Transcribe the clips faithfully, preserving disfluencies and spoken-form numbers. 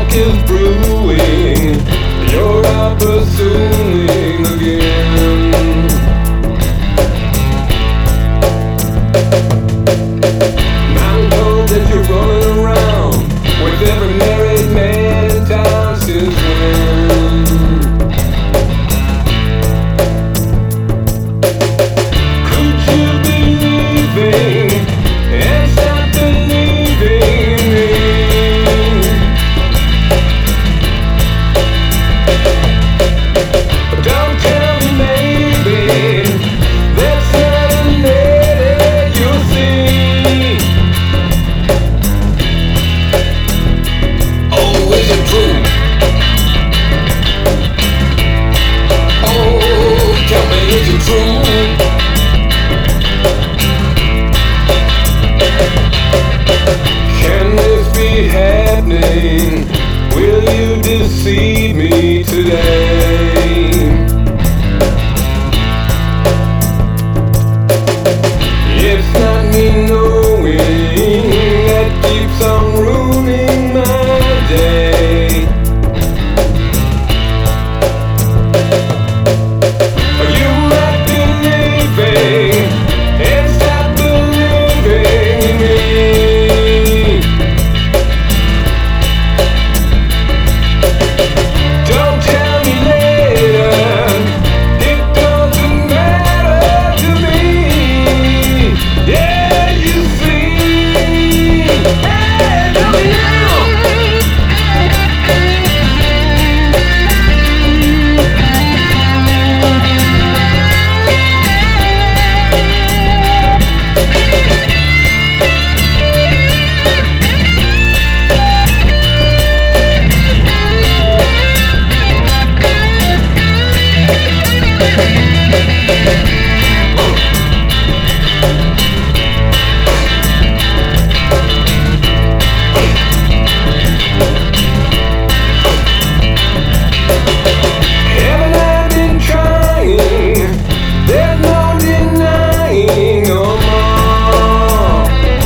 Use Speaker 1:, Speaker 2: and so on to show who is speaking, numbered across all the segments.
Speaker 1: talk is brewing, you're out pursuing again. I'm told that you're running around with every married man in town since when? Could you be leaving and stop believing me? Don't tell me maybe that's not a lady you'll see. Oh, is it true? Oh, tell me, is it true? Can this be happening? Will you deceive me today? It's not me knowing that keeps on ruining my day. You might be leaving and stop believing in me. Don't tell me later, it doesn't matter to me. Yeah, you see. Hey, tell me now. Haven't I been trying? There's no denying no more.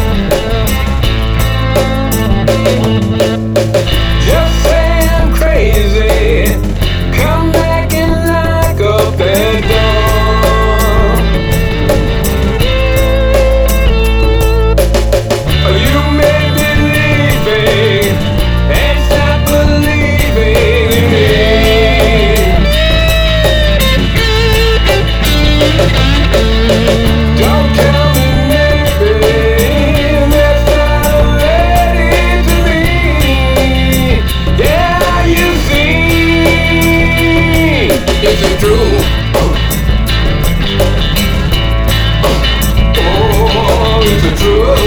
Speaker 1: Just say I'm crazy, come back and lock up that door. You may be leaving and stop believing in me. Don't tell me maybe that's not a lady to me. Yeah, you see. Is it true? Oh, is it true?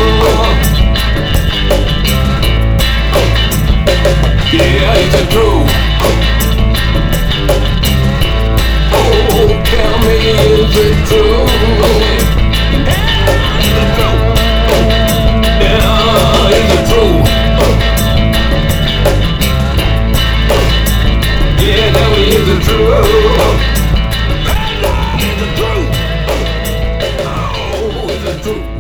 Speaker 1: Yeah, is it true? Oh, tell me, is it true? Yeah, is it true? Yeah, tell me, is it true? Is it true? Oh, is it true?